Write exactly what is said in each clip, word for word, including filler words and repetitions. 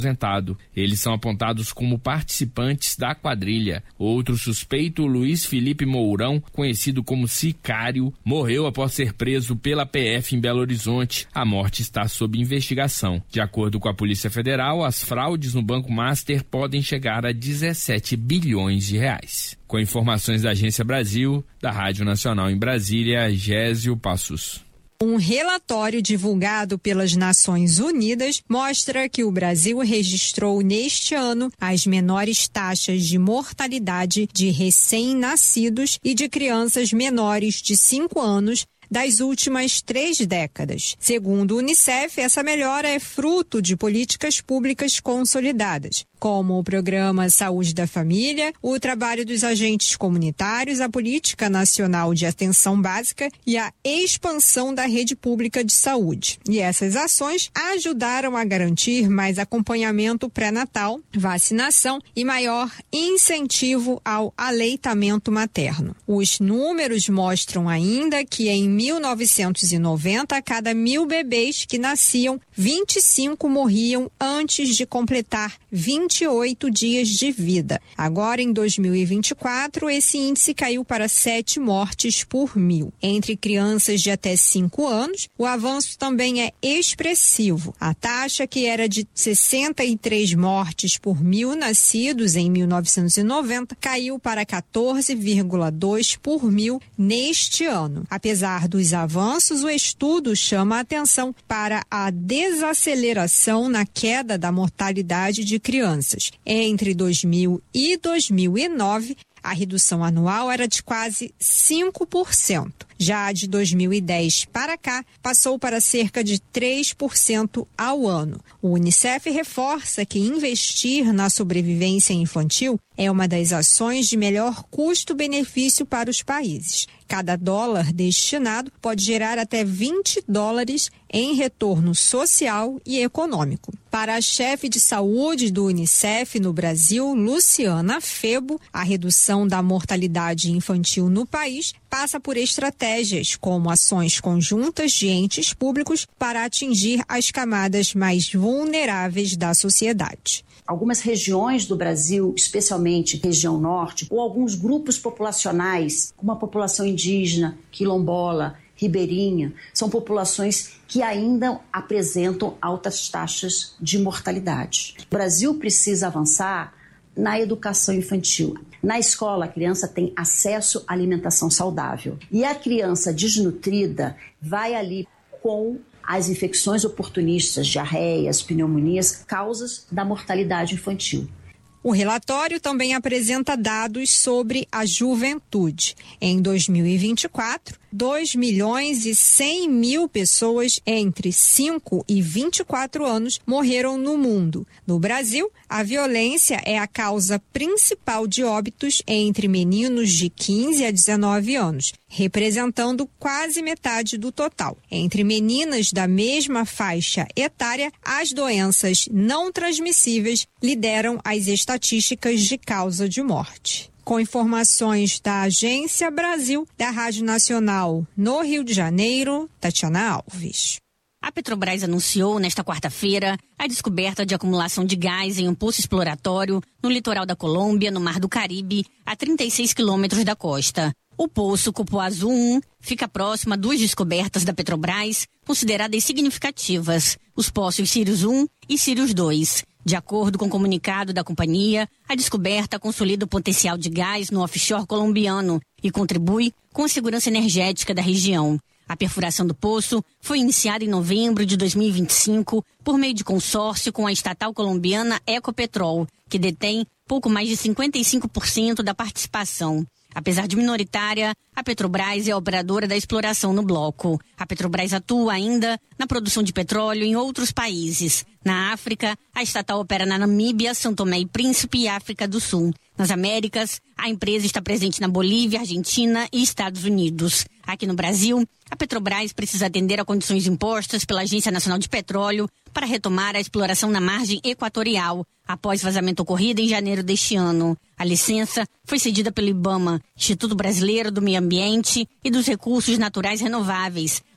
aposentado. Eles são apontados como participantes da quadrilha. Outro suspeito, Luiz Felipe Mourão, conhecido como Sicário, morreu após ser preso pela P F em Belo Horizonte. A morte está sob investigação. De acordo com a Polícia Federal, as fraudes no Banco Master podem chegar a dezessete bilhões de reais. Com informações da Agência Brasil, da Rádio Nacional em Brasília, Gésio Passos. Um relatório divulgado pelas Nações Unidas mostra que o Brasil registrou neste ano as menores taxas de mortalidade de recém-nascidos e de crianças menores de cinco anos das últimas três décadas. Segundo o Unicef, essa melhora é fruto de políticas públicas consolidadas, como o Programa Saúde da Família, o trabalho dos agentes comunitários, a Política Nacional de Atenção Básica e a expansão da rede pública de saúde. E essas ações ajudaram a garantir mais acompanhamento pré-natal, vacinação e maior incentivo ao aleitamento materno. Os números mostram ainda que em mil novecentos e noventa, a cada mil bebês que nasciam, vinte e cinco morriam antes de completar vinte e oito dias de vida. Agora, em dois mil e vinte e quatro, esse índice caiu para sete mortes por mil. Entre crianças de até cinco anos, o avanço também é expressivo. A taxa, que era de sessenta e três mortes por mil nascidos em mil novecentos e noventa, caiu para quatorze vírgula dois por mil neste ano. Apesar dos avanços, o estudo chama a atenção para a desaceleração na queda da mortalidade de crianças. Entre dois mil e dois mil e nove, a redução anual era de quase cinco por cento. Já de dois mil e dez para cá, passou para cerca de três por cento ao ano. O Unicef reforça que investir na sobrevivência infantil é uma das ações de melhor custo-benefício para os países. Cada dólar destinado pode gerar até vinte dólares em retorno social e econômico. Para a chefe de saúde do Unicef no Brasil, Luciana Febo, a redução da mortalidade infantil no país passa por estratégias como ações conjuntas de entes públicos para atingir as camadas mais vulneráveis da sociedade. Algumas regiões do Brasil, especialmente região norte, ou alguns grupos populacionais, como a população indígena, quilombola, ribeirinha, são populações que ainda apresentam altas taxas de mortalidade. O Brasil precisa avançar na educação infantil. Na escola, a criança tem acesso à alimentação saudável. E a criança desnutrida vai ali com as infecções oportunistas, diarreias, pneumonias, causas da mortalidade infantil. O relatório também apresenta dados sobre a juventude. Em dois mil e vinte e quatro, dois milhões e cem mil pessoas entre cinco e vinte e quatro anos morreram no mundo. No Brasil, a violência é a causa principal de óbitos entre meninos de quinze a dezenove anos, representando quase metade do total. Entre meninas da mesma faixa etária, as doenças não transmissíveis lideram as estatísticas de causa de morte. Com informações da Agência Brasil, da Rádio Nacional no Rio de Janeiro, Tatiana Alves. A Petrobras anunciou nesta quarta-feira a descoberta de acumulação de gás em um poço exploratório no litoral da Colômbia, no Mar do Caribe, a trinta e seis quilômetros da costa. O poço Cupuaçu Azul um fica próximo a duas descobertas da Petrobras consideradas significativas, os poços Sirius um e Sirius dois. De acordo com o comunicado da companhia, a descoberta consolida o potencial de gás no offshore colombiano e contribui com a segurança energética da região. A perfuração do poço foi iniciada em novembro de dois mil e vinte e cinco por meio de consórcio com a estatal colombiana Ecopetrol, que detém pouco mais de cinquenta e cinco por cento da participação. Apesar de minoritária, a Petrobras é a operadora da exploração no bloco. A Petrobras atua ainda na produção de petróleo em outros países. Na África, a estatal opera na Namíbia, São Tomé e Príncipe e África do Sul. Nas Américas, a empresa está presente na Bolívia, Argentina e Estados Unidos. Aqui no Brasil, a Petrobras precisa atender a condições impostas pela Agência Nacional de Petróleo para retomar a exploração na margem equatorial, após vazamento ocorrido em janeiro deste ano. A licença foi cedida pelo IBAMA, Instituto Brasileiro do Meio Ambiente e dos Recursos Naturais Renováveis,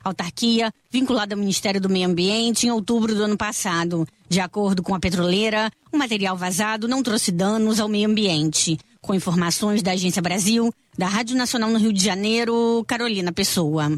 autarquia vinculada ao Ministério do Meio Ambiente, em outubro do ano passado. De acordo com a petroleira, o material vazado não trouxe danos ao meio ambiente. Com informações da Agência Brasil, da Rádio Nacional no Rio de Janeiro, Carolina Pessoa.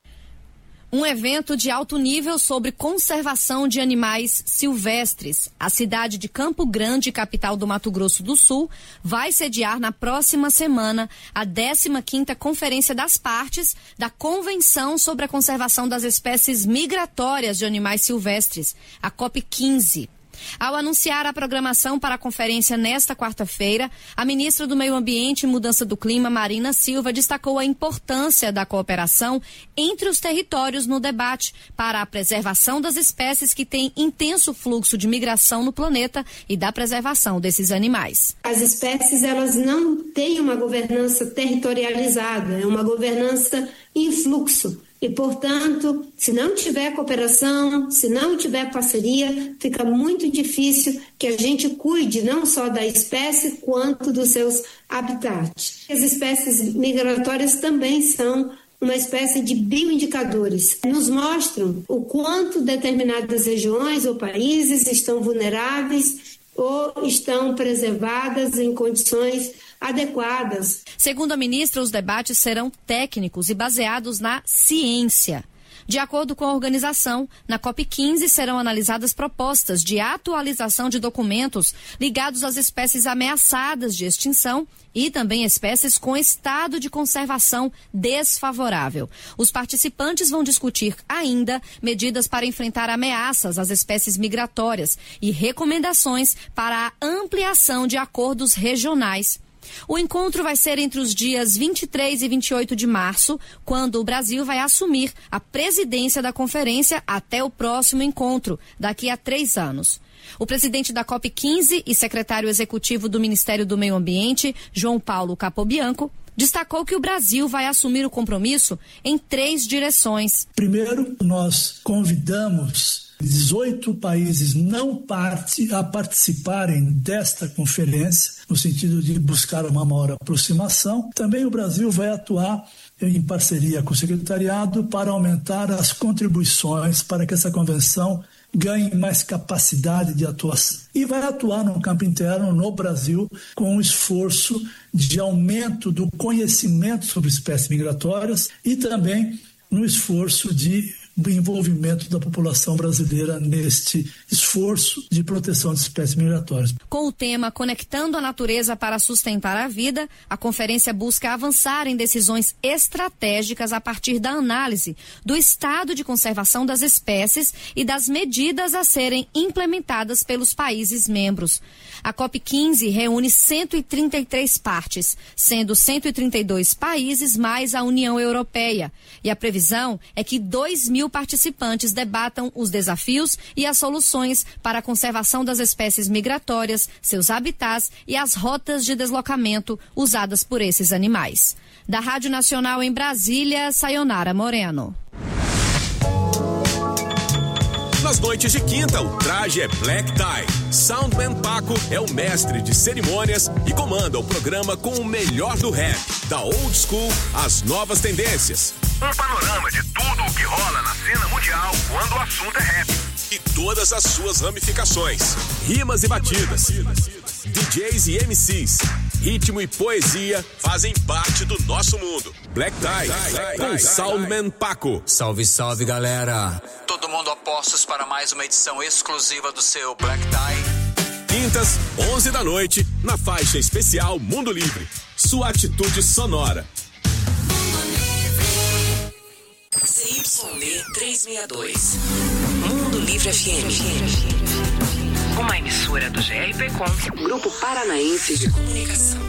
Um evento de alto nível sobre conservação de animais silvestres. A cidade de Campo Grande, capital do Mato Grosso do Sul, vai sediar na próxima semana a décima quinta Conferência das Partes da Convenção sobre a Conservação das Espécies Migratórias de Animais Silvestres, a COP quinze. Ao anunciar a programação para a conferência nesta quarta-feira, a ministra do Meio Ambiente e Mudança do Clima, Marina Silva, destacou a importância da cooperação entre os territórios no debate para a preservação das espécies que têm intenso fluxo de migração no planeta e da preservação desses animais. As espécies, elas não têm uma governança territorializada, é uma governança em fluxo. E, portanto, se não tiver cooperação, se não tiver parceria, fica muito difícil que a gente cuide não só da espécie, quanto dos seus habitats. As espécies migratórias também são uma espécie de bioindicadores. Nos mostram o quanto determinadas regiões ou países estão vulneráveis ou estão preservadas em condições adequadas. Segundo a ministra, os debates serão técnicos e baseados na ciência. De acordo com a organização, na COP quinze serão analisadas propostas de atualização de documentos ligados às espécies ameaçadas de extinção e também espécies com estado de conservação desfavorável. Os participantes vão discutir ainda medidas para enfrentar ameaças às espécies migratórias e recomendações para a ampliação de acordos regionais. O encontro vai ser entre os dias vinte e três e vinte e oito de março, quando o Brasil vai assumir a presidência da conferência até o próximo encontro, daqui a três anos. O presidente da COP quinze e secretário executivo do Ministério do Meio Ambiente, João Paulo Capobianco, destacou que o Brasil vai assumir o compromisso em três direções. Primeiro, nós convidamos dezoito países não parte, a participarem desta conferência, no sentido de buscar uma maior aproximação. Também o Brasil vai atuar em parceria com o secretariado para aumentar as contribuições para que essa convenção ganhe mais capacidade de atuação. E vai atuar no campo interno, no Brasil, com um esforço de aumento do conhecimento sobre espécies migratórias e também no esforço de envolvimento da população brasileira neste esforço de proteção de espécies migratórias. Com o tema Conectando a Natureza para Sustentar a Vida, a conferência busca avançar em decisões estratégicas a partir da análise do estado de conservação das espécies e das medidas a serem implementadas pelos países membros. A COP quinze reúne cento e trinta e três partes, sendo cento e trinta e dois países mais a União Europeia. E a previsão é que dois mil participantes debatam os desafios e as soluções para a conservação das espécies migratórias, seus habitats e as rotas de deslocamento usadas por esses animais. Da Rádio Nacional em Brasília, Sayonara Moreno. Nas noites de quinta, o traje é Black Tie. Soundman Paco é o mestre de cerimônias e comanda o programa com o melhor do rap, da old school às novas tendências. Um panorama de tudo o que rola na cena mundial quando o assunto é rap. E todas as suas ramificações, rimas e batidas. D Js e M Cs, ritmo e poesia fazem parte do nosso mundo. Black Tie, com Soundman Paco. Salve, salve, galera. Todo mundo a postos para mais uma edição exclusiva do seu Black Tie. Quintas, onze da noite, na faixa especial Mundo Livre. Sua atitude sonora. C Y D trezentos e sessenta e dois. Mundo Livre F M. Uma emissora do G R P Com, Grupo Paranaense de Comunicação.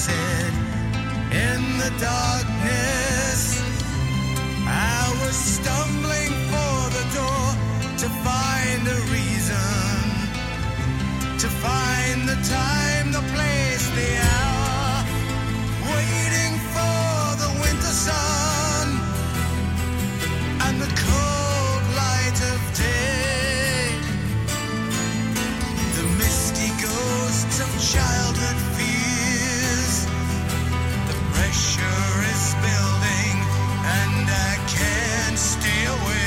said, in the darkness, I was stumbling for the door to find a reason, to find the time, the place, the hour, waiting for the winter sun and the cold light of day, the misty ghosts of childhood fears. The pressure is building and I can't stay away.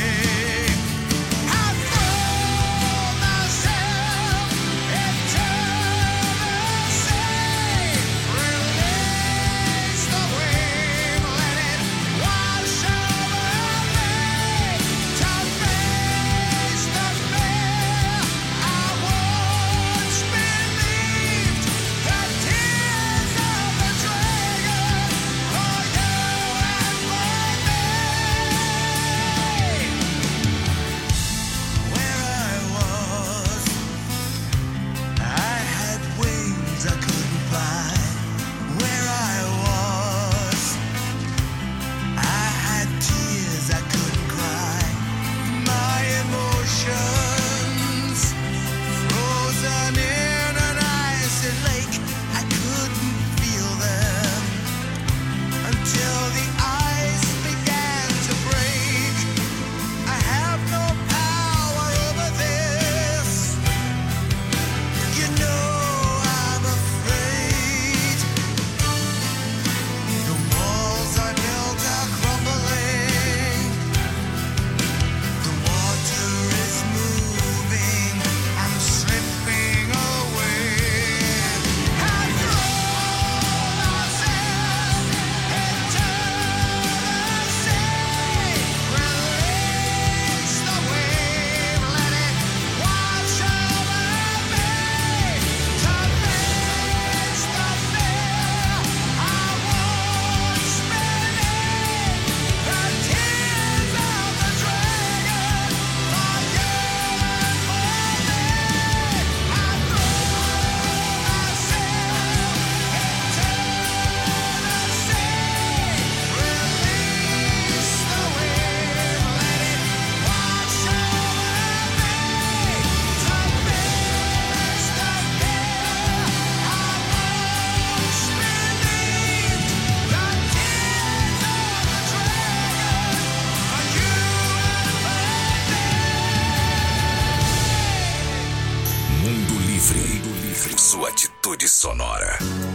Sua atitude sonora.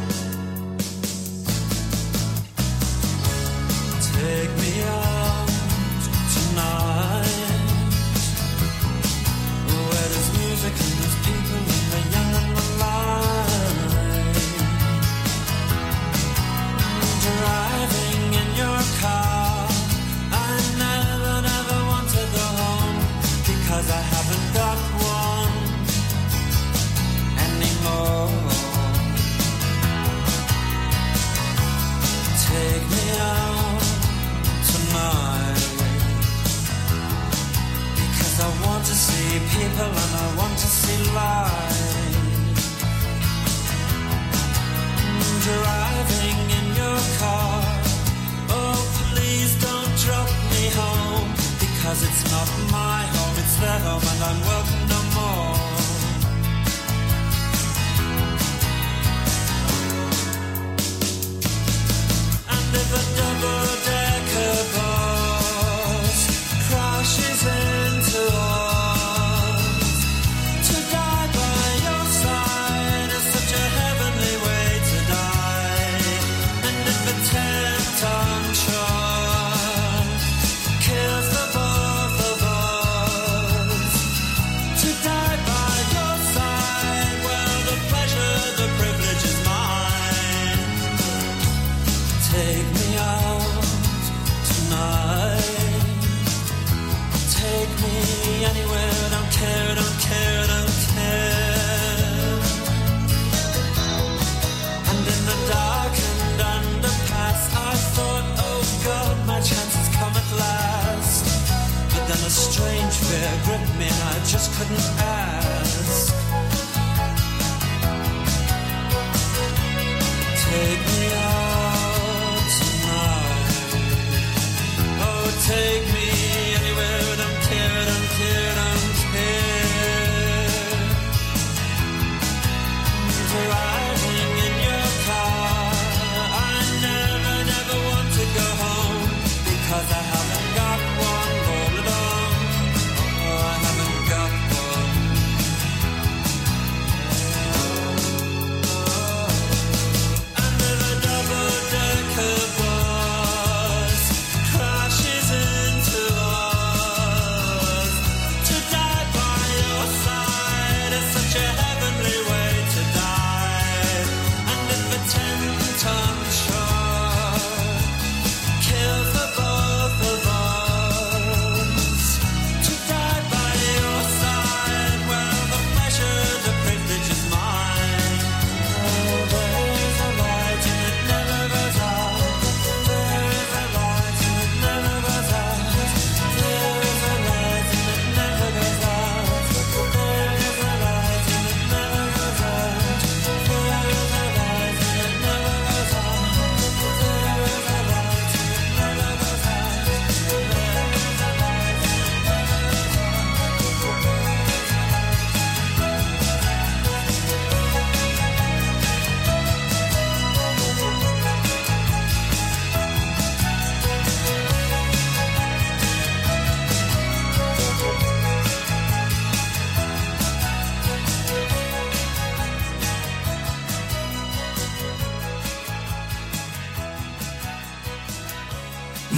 Take me out tonight, where there's music and there's people and the young and the light. Driving in your car, I never, never want to go home because I haven't got one anymore. Take me out tonight, because I want to see people and I want to see life. Driving in your car, oh please don't drop me home, because it's not my home, it's their home and I'm welcome no more. If a double-decker bus crashes into us, to die by your side is such a heavenly way to die. And if a ten-ton truck kills the both of us, to die by your side, well, the pleasure, the privilege is mine. Take me out tonight, take me anywhere, don't care, don't care, don't care. And in the darkened underpass I thought, oh God, my chance has come at last. But then a strange fear gripped me and I just couldn't ask. Take me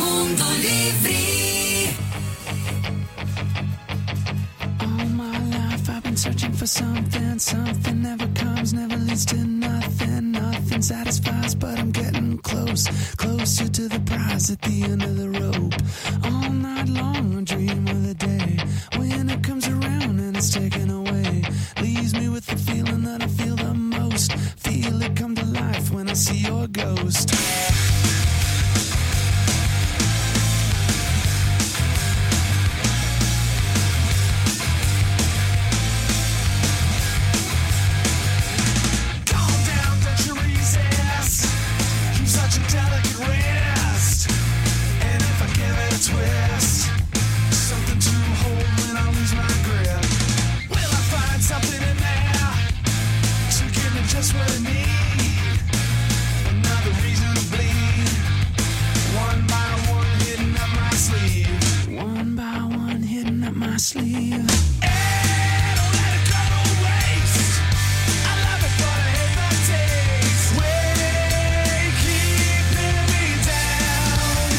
Mundo Livre. All my life I've been searching for something. Something never comes, never leads to nothing. Nothing satisfies, but I'm getting close. Closer to the prize at the end of the rope. All night long I dream of the day when it comes around and it's taken away. Leaves me with the feeling that I feel the most. Feel it come to life when I see your ghost. Twist, something to hold when I lose my grip. Will I find something in there to give me just what I need? Another reason to bleed. One by one, hitting up my sleeve. One by one, hitting up my sleeve. Hey, don't let it go to waste. I love it, but I hate the taste. Way, keep pinning me down.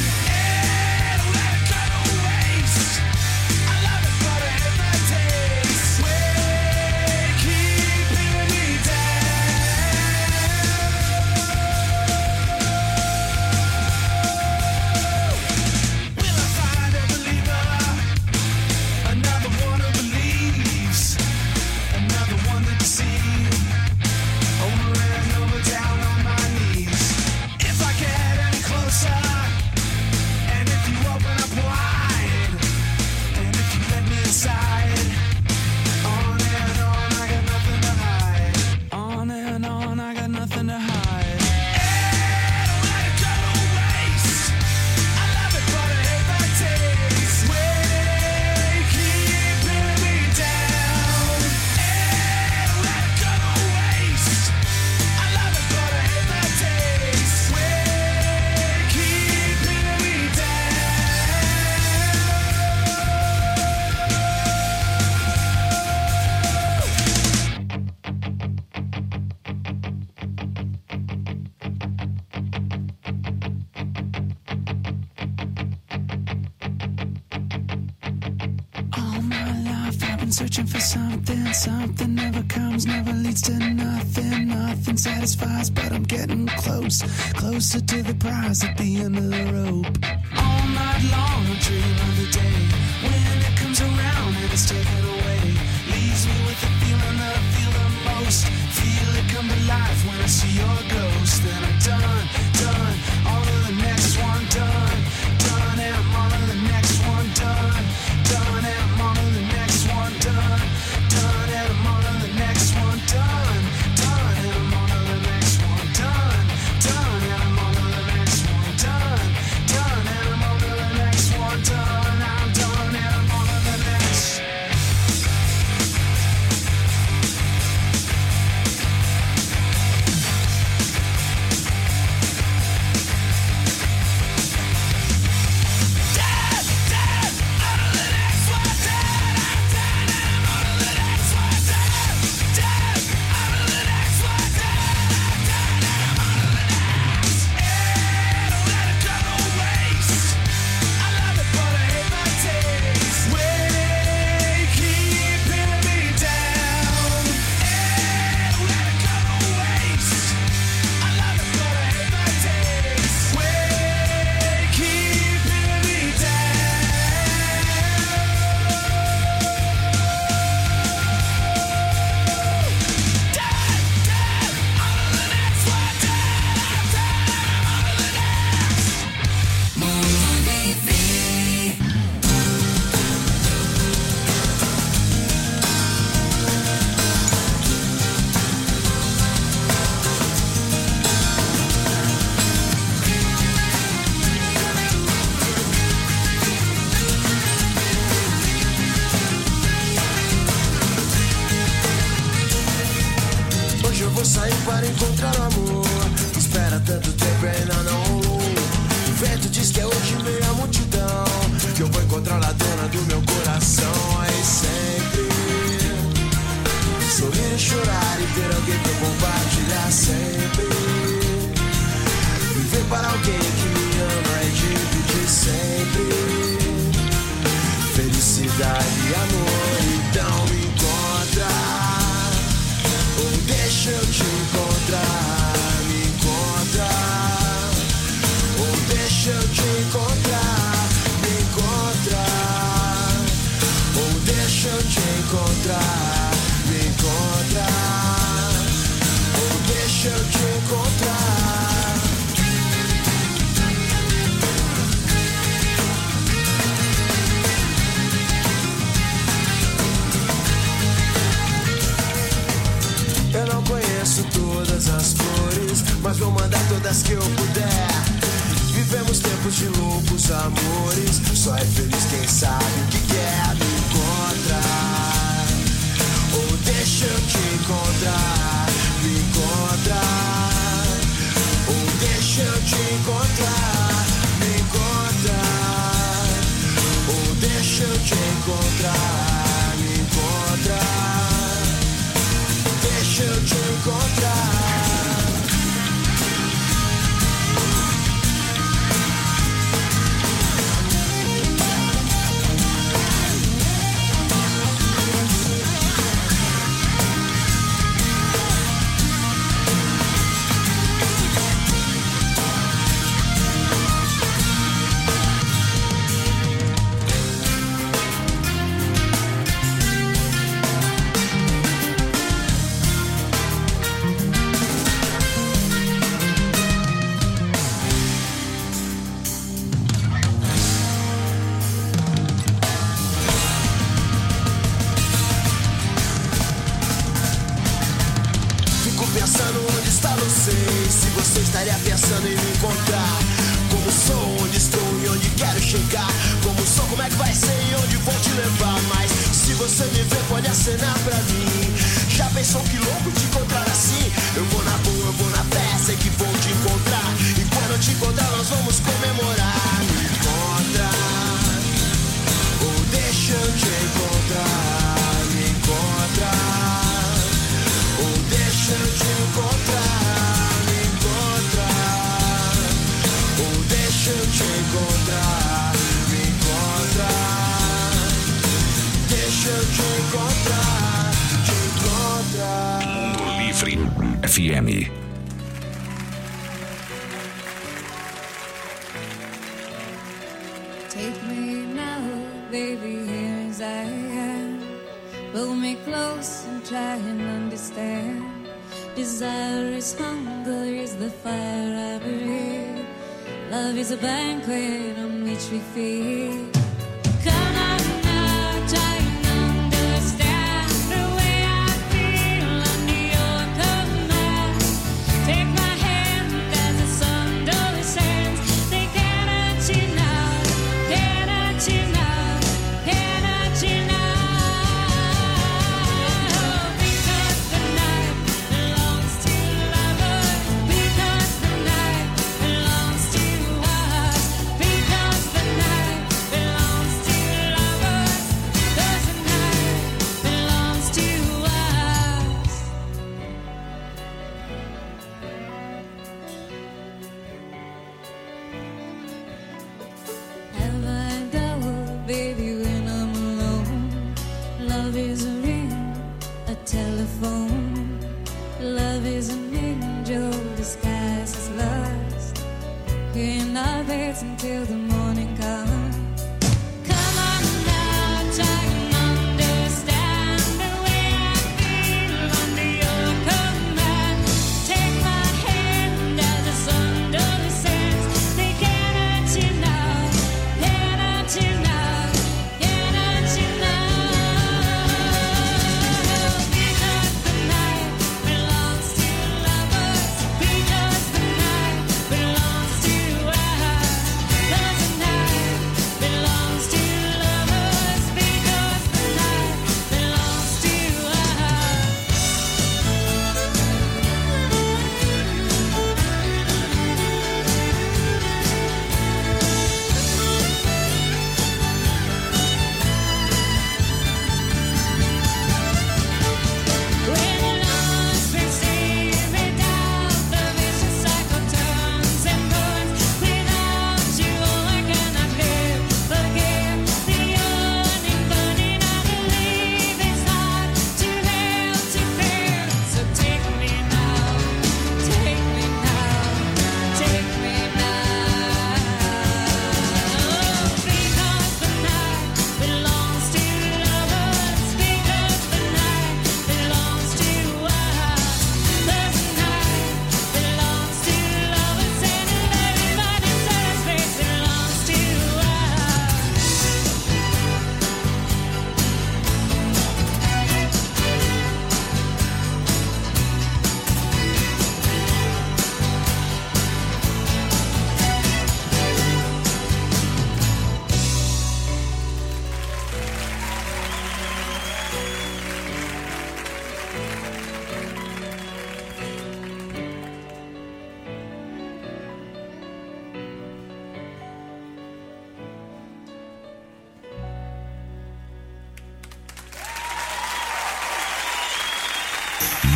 Searching for something, something never comes, never leads to nothing, nothing satisfies, but I'm getting close, closer to the prize at the end of the rope. All night long I dream of the day when it comes around and it's taken away. Leaves me with the feeling that I feel the most. Feel it come to life when I see your ghost. Then I'm done, done, on to the next one, done, done, and I'm on to the next one, done, done, and I'm on to the next one, done, done, and I'm on to the next one, done, done, and I'm on to the next one, done, done, and I'm on to the next one, done, done, and I'm on to the next one, done, I'm done, and I'm on to the next. tempos de loucos amores. Só é feliz quem sabe o que quer me encontrar. Ou deixa eu te encontrar, me encontrar. Ou deixa eu te encontrar, me encontrar. Ou deixa eu te encontrar, me encontrar. Deixa eu te encontrar. Se você estaria pensando em me encontrar, como sou, onde estou e onde quero chegar, como sou, como é que vai ser e onde vou te levar. Mas se você me ver, pode acenar pra mim. Já pensou que louco te encontrar assim? Eu vou na boa, eu vou na fé, sei que vou te encontrar. E quando eu te encontrar, nós vamos comemorar. Me encontra, ou deixa eu te encontrar. Me encontra, ou deixa eu te encontrar. Deixa eu te encontrar, me encontrar. Deixa eu te encontrar, te encontrar. Mundo Livre F M. Take me now, baby, here as I am. Pull me close and try and understand. Desire is hunger, is the fire I breathe. Love is a banquet on which we feed. Come on now, try and understand the way I feel under your command. Take my hand as the sun descends. They cannot you now, cannot you now, cannot you now. Because the night belongs to lovers. Because the night belongs to us. Because the night belongs to lovers. Because the night belongs to us. Have I doubt, baby, when I'm alone? Love is a ring, a telephone. Love is an angel disguised as lust. In our beds until the morning comes. Come on now, try and understand the way I feel under your command. Take my hand as the sun descends. They cannot you now, cannot you now, cannot you now. Because the night belongs to lovers. Because the night belongs to us. Because the night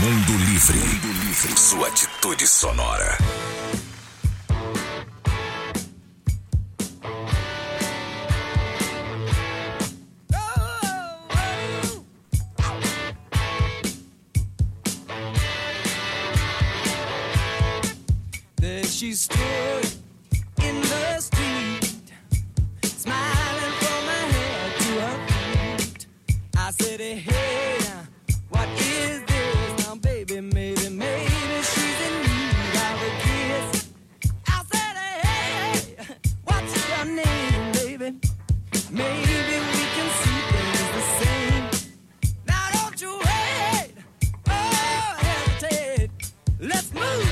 Mundo Livre. Mundo Livre. Sua atitude sonora. There she stood in the street, smiling from her head to her feet. I said, hey, what is this? Now, baby, maybe, maybe she's in need of a kiss. I said, hey, what's your name, baby? Maybe we can see things the same. Now, don't you wait, oh, hesitate. Let's move.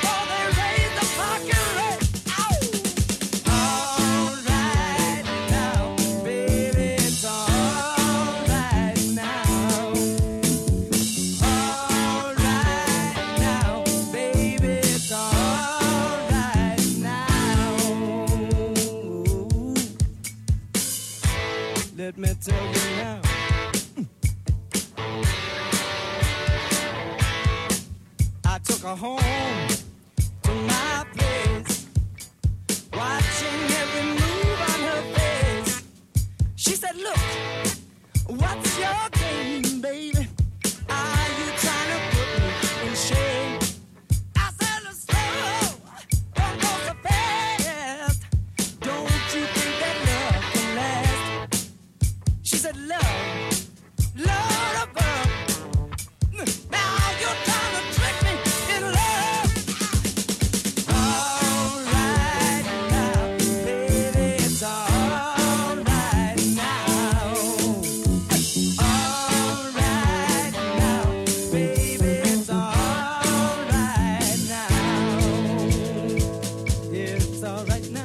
Let me tell you now. I took her home to my place, watching every move on her face. She said, look, what's your game, baby? Are you trying to put me in shame? I said, look, slow, don't go so fast. Don't you think that love can last? She said, love, love above. Now you're trying to trick me in love. All right now, baby, it's all right now. All right now, baby, it's all right now. Yeah, it's all right now.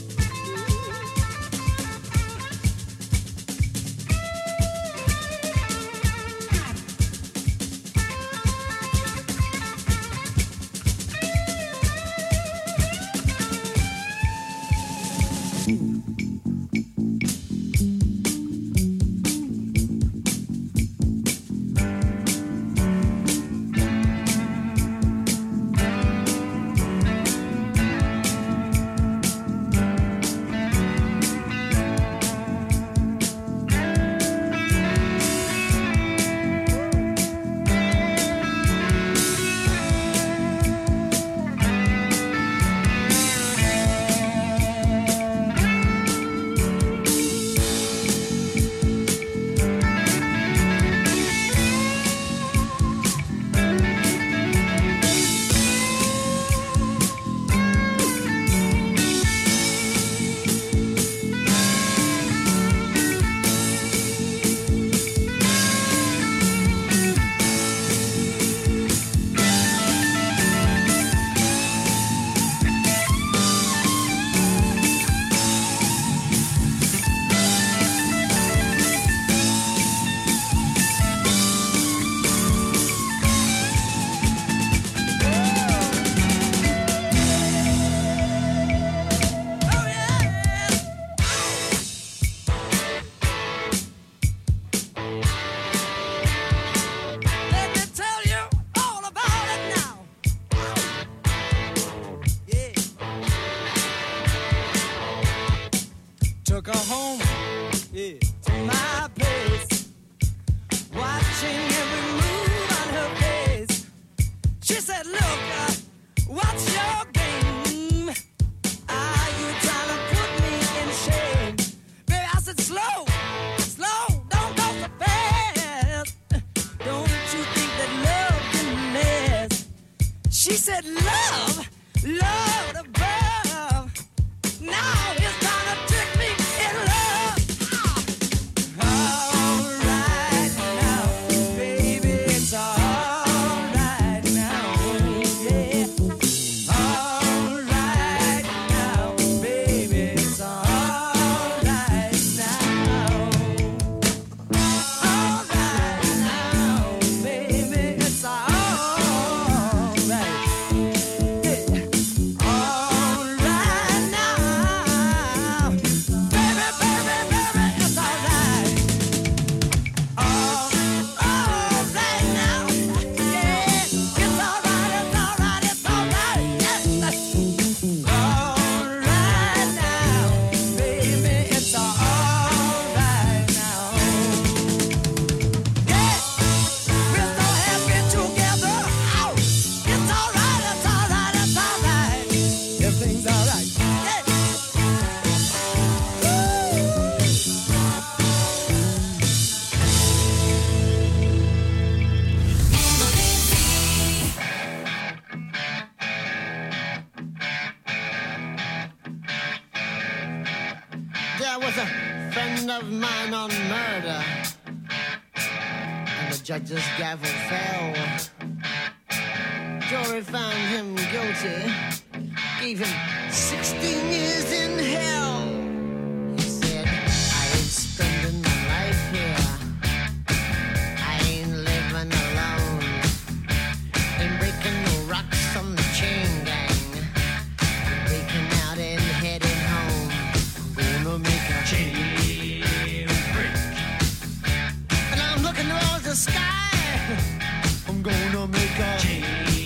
Let me tell you all about it now. Yeah. Took her home, yeah, to my place, watching every move on her face. She said, look, uh, what's your game? Are you trying to put me in shame? Baby, I said, slow, slow, don't go so fast. Don't you think that love can last? She said, love, love above. Now it's time to trick me in love. All right now, baby, it's all right now, yeah. All right now, baby, it's all right now. All right now, baby, it's all right. Yeah. there was a friend of mine on murder, and the judge's gavel fell. Jury found him guilty, gave him sixteen years in hell. He said, I ain't spending my life here, I ain't living alone, ain't breaking no rocks from the chain gang, I'm breaking out and heading home. I'm gonna make a chain break, and I'm looking towards the sky. I'm gonna make a chain.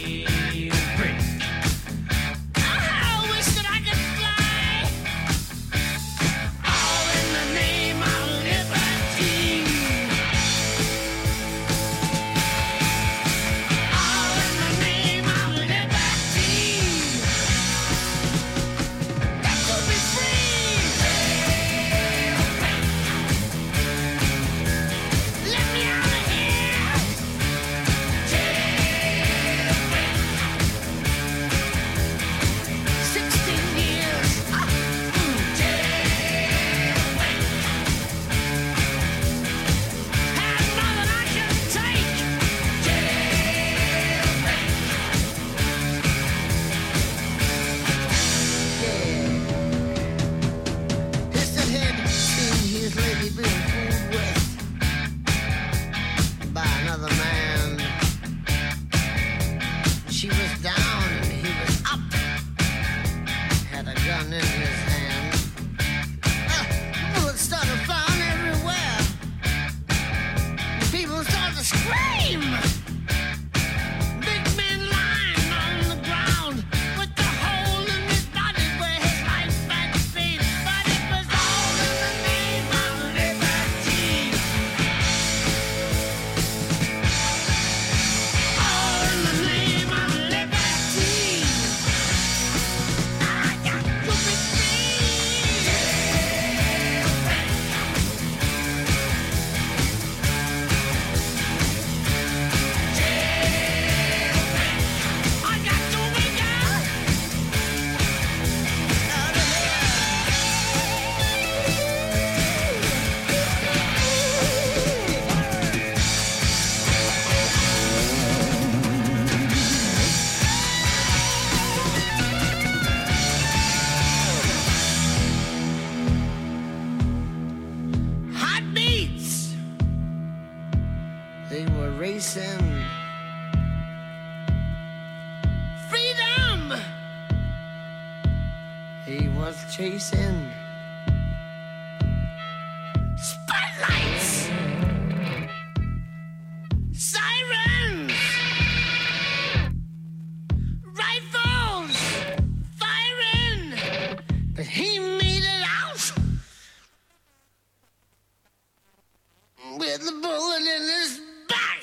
Chasing spotlights, sirens, rifles firing, but he made it out with a bullet in his back.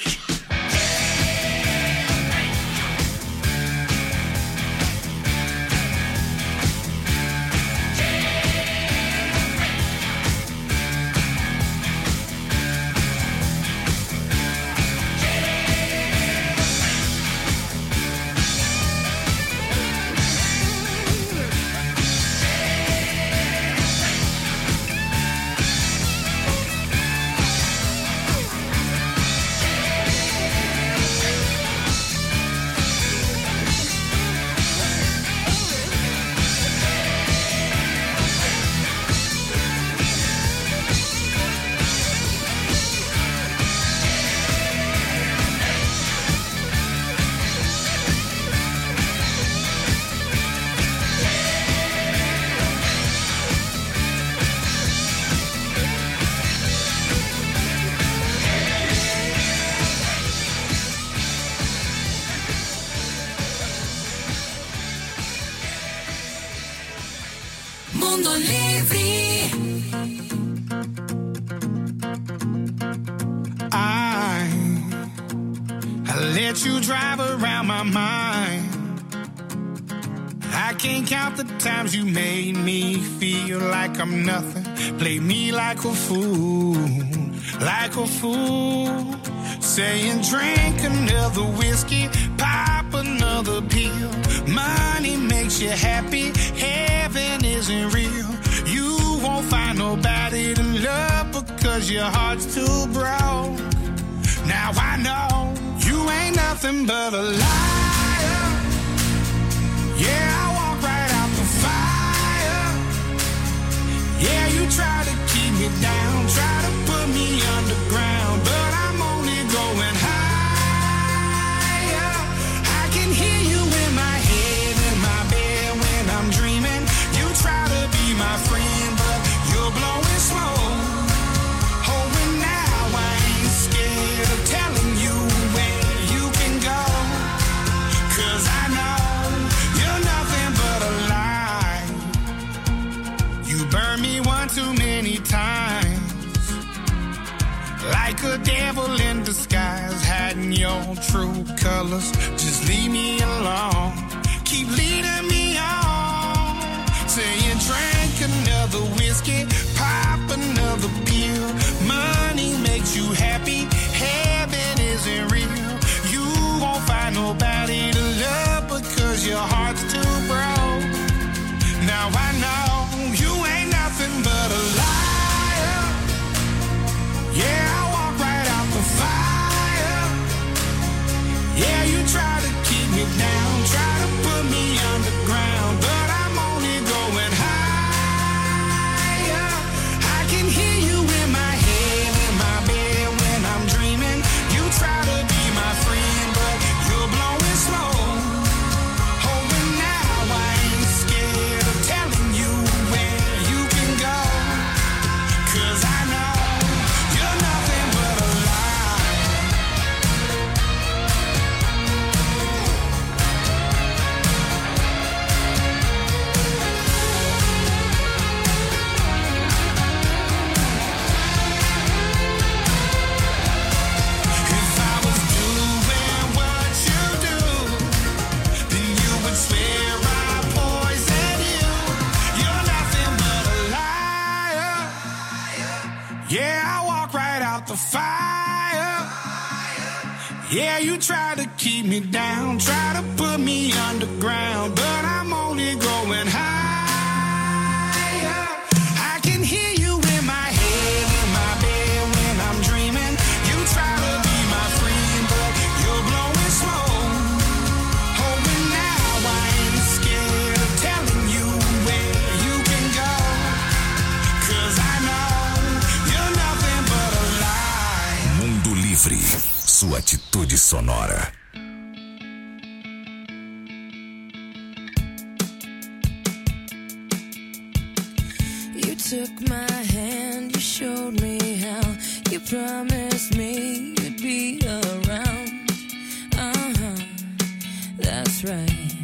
Mundo Livre. I, I let you drive around my mind. I can't count the times you made me feel like I'm nothing. Play me like a fool, like a fool. Saying drink another whiskey, pop another pill. Money makes you happy, heaven isn't real. You won't find no cause your heart's too broke. Now I know you ain't nothing but a liar. Yeah, I walk right out the fire. Yeah, you try to keep me down, try to put me underground, but I'm only going higher. I can hear you in my head, in my bed when I'm dreaming. You try to be my friend, but you're blowing smoke. Oh, and now I ain't scared of telling you where you can go, cause I know you're nothing but a lie. You burned me one too many times, like a devil in disguise, hiding your true colors. Just leave me alone, keep leading me on, saying drink another whiskey, pop another pill. Money makes you happy, heaven isn't real. You won't find nobody to love because your heart's too broke. Now I know you ain't nothing but a liar. Yeah, I walk right out the fire. Yeah, you try to keep me down, try to put me underground, but I'm only going higher. I can hear you in my head, in my bed when I'm dreaming. You try to be my friend, but you're blowing smoke. Oh, and now I ain't scared of telling you where you can go, cause I know you're nothing but a lie. If I was doing what you do, then you would swear I poisoned you. You're nothing but a liar. Yeah, I walk right out the fire. Yeah, you try to keep me down, try to put me underground, but I'm only going higher. I can hear you in my head, in my bed when I'm dreaming. You try to be my friend, but you're blowing smoke. Oh, and now I ain't scared of telling you where you can go, cause I know you're nothing but a lie. Mundo Livre, sua atitude sonora. You took my hand, you showed me how. You promised me you'd be around. Uh-huh, that's right.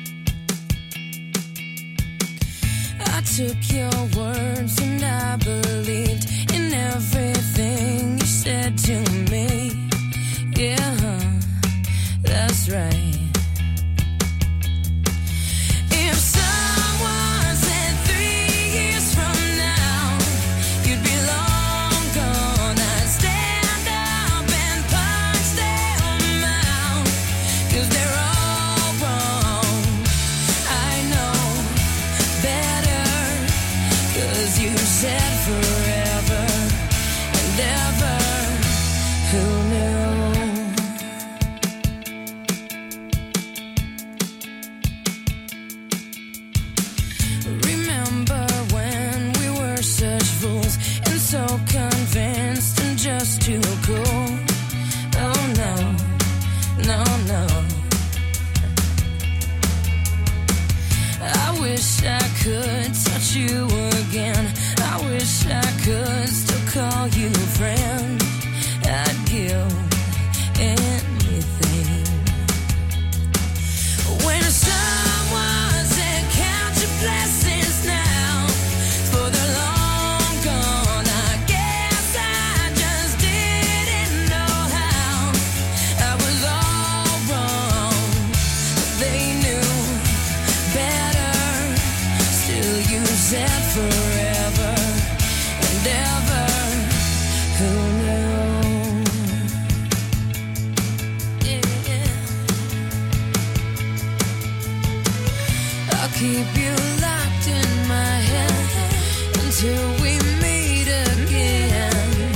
I took your words and I believed in everything you said to me. Yeah, that's right. If someone said three years from now you'd be long gone, I'd stand up and punch them out, cause they're all wrong. I know better, cause you said forever and ever. Who knew? Remember when we were such fools and so convinced and just too cool? Oh no, no, no. I wish I could touch you again. I wish I could still call you friend. I'd give anything. When someone said count your blessings now, for they're long gone, I guess I just didn't know how. I was all wrong, they knew better. Still you said forever and ever. Who knew? I'll keep you locked in my head until we meet again.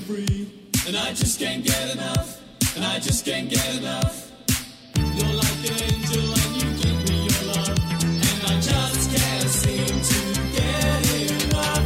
free. And I just can't get enough. And I just can't get enough. You're like an angel and you give me your love. And I just can't seem to get enough.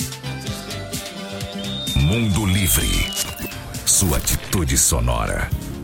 Mundo Livre. Sua atitude sonora.